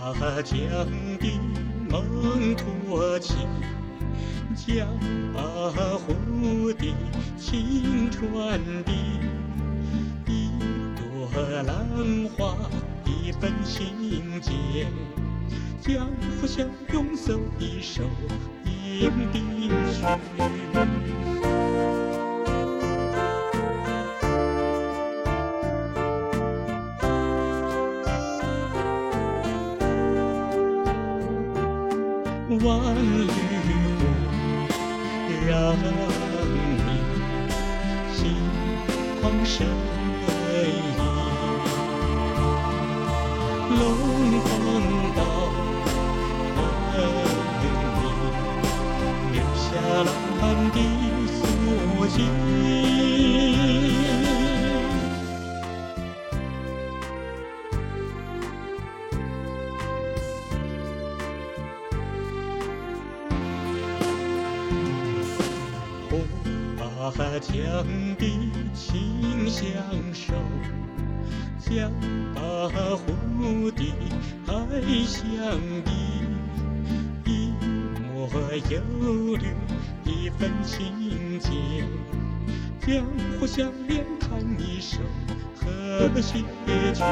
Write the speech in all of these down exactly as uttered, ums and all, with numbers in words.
江的梦托起，将把湖的情传递。一朵浪花，一份情结，将互相拥奏一首引兵曲。万缕雾，让你心旷神怡。龙凤岛，等你留下浪漫的足迹。把江的情相守，将把湖的爱相依。一抹忧虑，一份情结，将互相连弹一首和谐曲。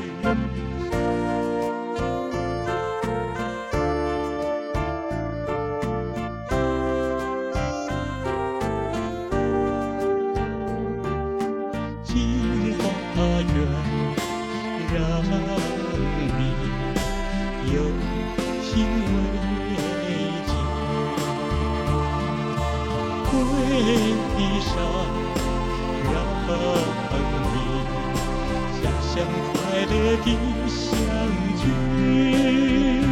金花园，让你有心慰藉。归山，让你家乡快乐的相聚。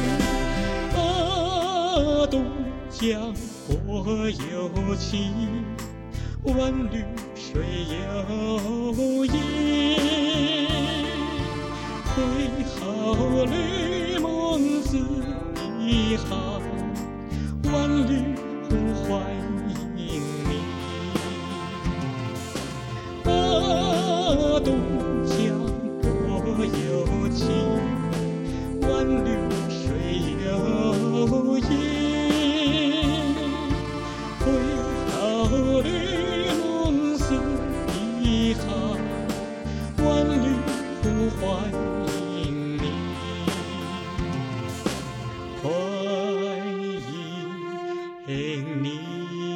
啊，东江火又起，万缕水又移，挥毫绿梦字一行，万缕呼唤迎你。啊，东江波又起，万缕水又移，挥毫绿一行，万缕呼唤迎你，欢迎你。